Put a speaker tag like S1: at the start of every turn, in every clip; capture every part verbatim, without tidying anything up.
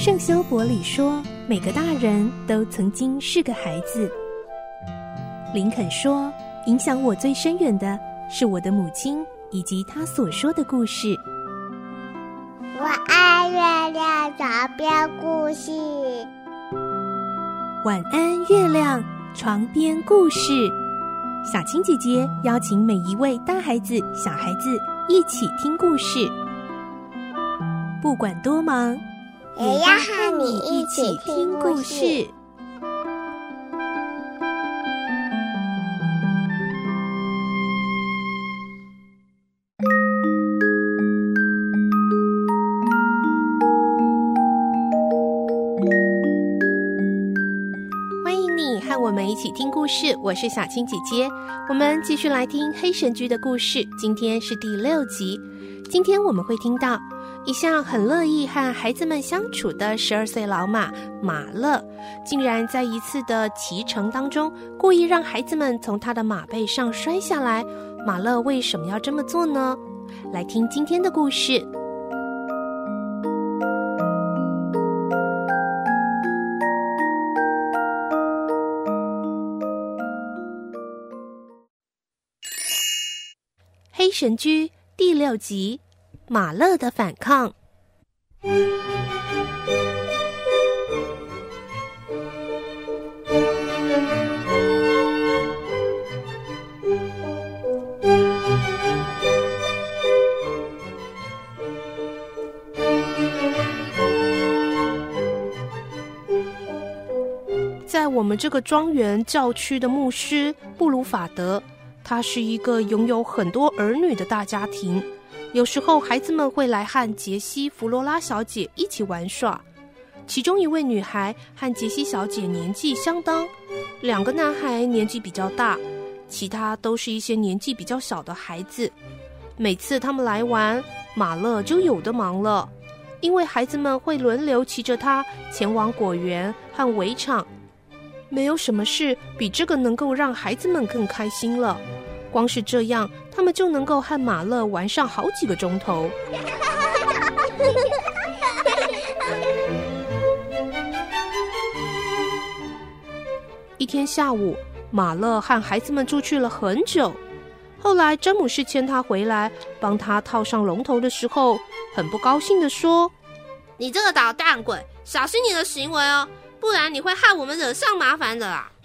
S1: 圣修伯里说，每个大人都曾经是个孩子。林肯说，影响我最深远的是我的母亲以及她所说的故事。
S2: 我爱月亮床边故事。
S1: 晚安，月亮床边故事。小青姐姐邀请每一位大孩子、小孩子一起听故事，不管多忙，
S2: 也要和你一起听故事。
S1: 我们一起听故事，我是小青姐姐。我们继续来听黑神驹的故事，今天是第六集。今天我们会听到一向很乐意和孩子们相处的十二岁老马马勒，竟然在一次的骑乘当中故意让孩子们从他的马背上摔下来。马勒为什么要这么做呢？来听今天的故事。黑神驹第六集，马勒的反抗。在我们这个庄园教区的牧师布鲁法德，他是一个拥有很多儿女的大家庭，有时候孩子们会来和杰西·弗罗拉小姐一起玩耍。其中一位女孩和杰西小姐年纪相当，两个男孩年纪比较大，其他都是一些年纪比较小的孩子。每次他们来玩，马勒就有的忙了，因为孩子们会轮流骑着他前往果园和围场。没有什么事比这个能够让孩子们更开心了，光是这样，他们就能够和马勒玩上好几个钟头。一天下午，马勒和孩子们出去了很久。后来詹姆士牵他回来，帮他套上龙头的时候，很不高兴地说：“
S3: 你这个捣蛋鬼，小心你的行为哦，不然你会害我们惹上麻烦的啦。”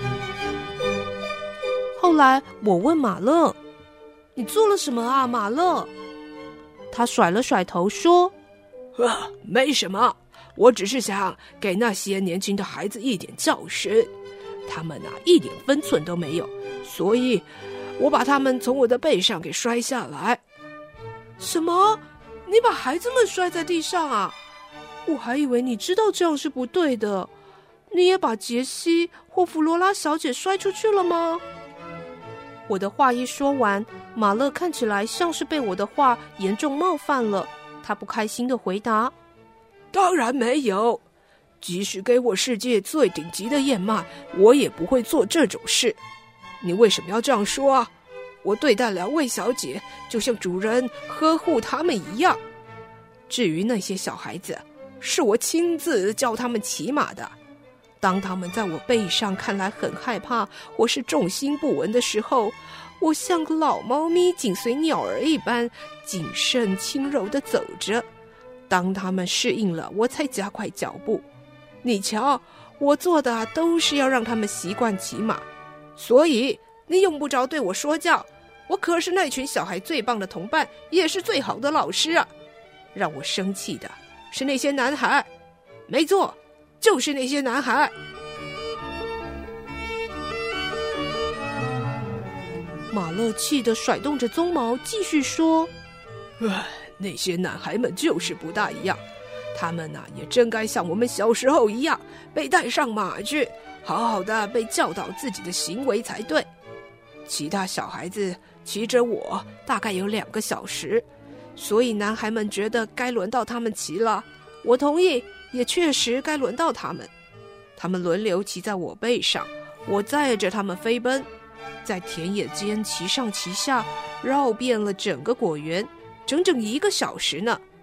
S1: 后来我问马勒：“你做了什么啊，马勒？”他甩了甩头说：“
S4: 啊，没什么，我只是想给那些年轻的孩子一点教训。他们啊，一点分寸都没有，所以我把他们从我的背上给摔下来。”什么？你把孩子们摔在地上啊？我还以为你知道这样是不对的。你也把杰西或弗罗拉小姐摔出去了吗？
S1: 我的话一说完，马勒看起来像是被我的话严重冒犯了，他不开心地回答：“
S4: 当然没有，即使给我世界最顶级的燕麦，我也不会做这种事。你为什么要这样说啊？我对待两位小姐就像主人呵护他们一样。至于那些小孩子，是我亲自教他们骑马的。当他们在我背上看来很害怕或是重心不稳的时候，我像个老猫咪紧随鸟儿一般谨慎轻柔地走着。当他们适应了，我才加快脚步。你瞧，我做的都是要让他们习惯骑马，所以你用不着对我说教，我可是那群小孩最棒的同伴，也是最好的老师啊。让我生气的是那些男孩，没错，就是那些男孩。”
S1: 马勒气得甩动着鬃毛，继续说：“
S4: 唉，那些男孩们就是不大一样，他们啊，也真该像我们小时候一样，被带上马去，好好的被教导自己的行为才对。其他小孩子骑着我大概有两个小时，所以男孩们觉得该轮到他们骑了。我同意，也确实该轮到他们。他们轮流骑在我背上，我载着他们飞奔，在田野间骑上骑下，绕遍了整个果园，整整一个小时呢。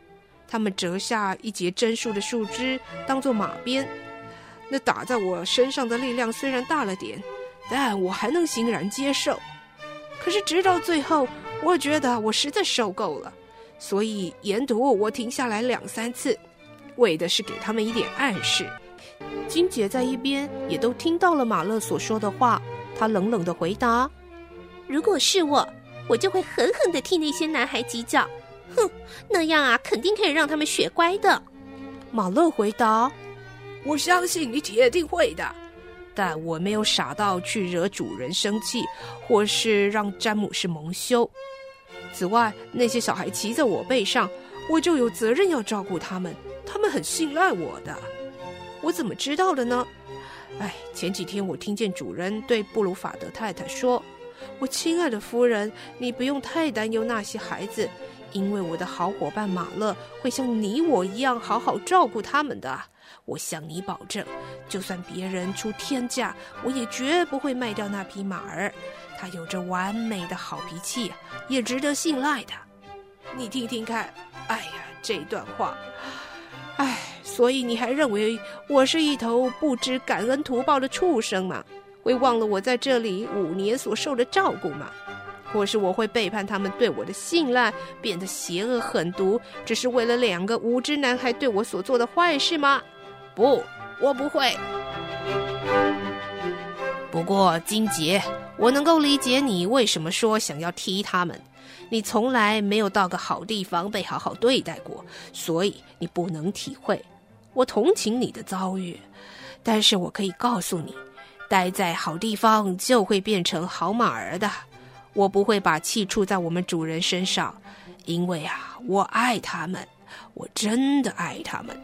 S4: 他们折下一节针数的树枝当作马鞭，那打在我身上的力量虽然大了点，但我还能欣然接受。可是直到最后，我觉得我实在受够了，所以沿途我停下来两三次，为的是给他们一点暗示。
S1: 金姐在一边也都听到了马勒所说的话，她冷冷地回答：
S3: 如果是我，我就会狠狠地替那些男孩几脚，哼，那样啊，肯定可以让他们学乖的。
S1: 马勒回答：
S4: 我相信你铁定会的，但我没有傻到去惹主人生气，或是让詹姆士蒙羞。此外，那些小孩骑在我背上，我就有责任要照顾他们，他们很信赖我的。我怎么知道的呢？哎，前几天我听见主人对布鲁法德太太说：我亲爱的夫人，你不用太担忧那些孩子，因为我的好伙伴马勒会像你我一样好好照顾他们的。我向你保证，就算别人出天价，我也绝不会卖掉那匹马儿。他有着完美的好脾气，也值得信赖的。你听听看，哎呀，这段话，哎，所以你还认为我是一头不知感恩图报的畜生吗？会忘了我在这里五年所受的照顾吗？或是我会背叛他们对我的信赖，变得邪恶狠毒，只是为了两个无知男孩对我所做的坏事吗？不，我不会。不过金杰，我能够理解你为什么说想要踢他们。你从来没有到个好地方被好好对待过，所以你不能体会。我同情你的遭遇，但是我可以告诉你，待在好地方就会变成好马儿的。我不会把气出在我们主人身上，因为啊，我爱他们，我真的爱他们。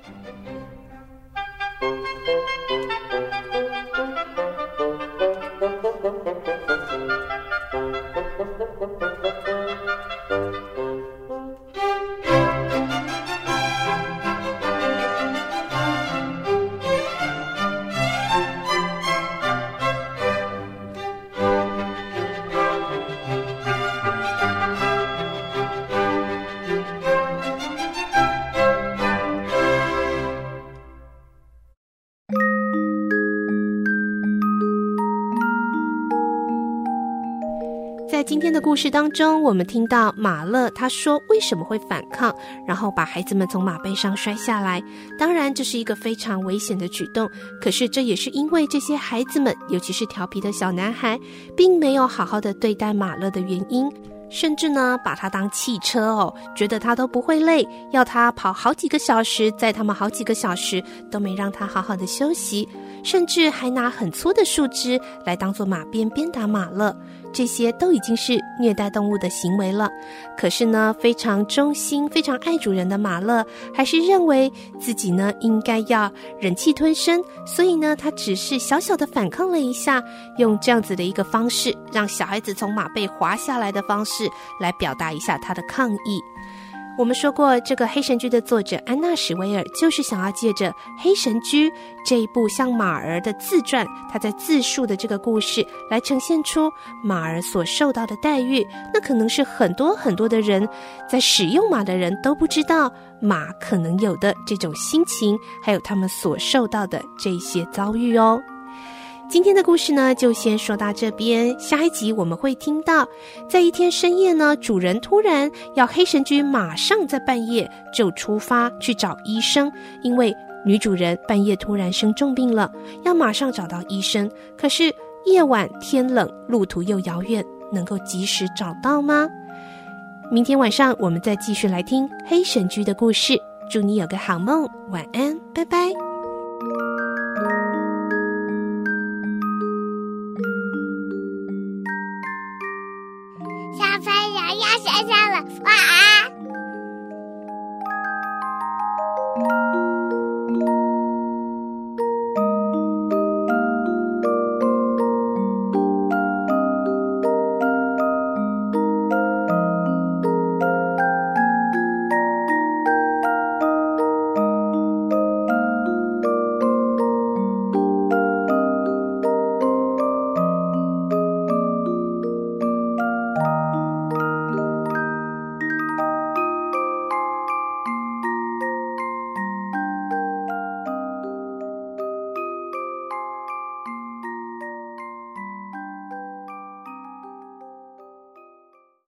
S1: 在今天的故事当中，我们听到马勒他说为什么会反抗，然后把孩子们从马背上摔下来。当然这是一个非常危险的举动，可是这也是因为这些孩子们，尤其是调皮的小男孩，并没有好好的对待马勒的原因，甚至呢把他当汽车哦，觉得他都不会累，要他跑好几个小时，载他们好几个小时，都没让他好好的休息，甚至还拿很粗的树枝来当作马鞭鞭打马勒。这些都已经是虐待动物的行为了。可是呢，非常忠心非常爱主人的马勒还是认为自己呢应该要忍气吞声，所以呢他只是小小的反抗了一下，用这样子的一个方式，让小孩子从马背滑下来的方式来表达一下他的抗议。我们说过，这个黑神驹的作者安娜史威尔就是想要借着黑神驹这一部像马儿的自传，他在自述的这个故事来呈现出马儿所受到的待遇，那可能是很多很多的人在使用马的人都不知道马可能有的这种心情，还有他们所受到的这些遭遇哦。今天的故事呢就先说到这边，下一集我们会听到，在一天深夜呢，主人突然要黑神驹马上在半夜就出发去找医生，因为女主人半夜突然生重病了，要马上找到医生，可是夜晚天冷，路途又遥远，能够及时找到吗？明天晚上我们再继续来听黑神驹的故事，祝你有个好梦，晚安，拜拜。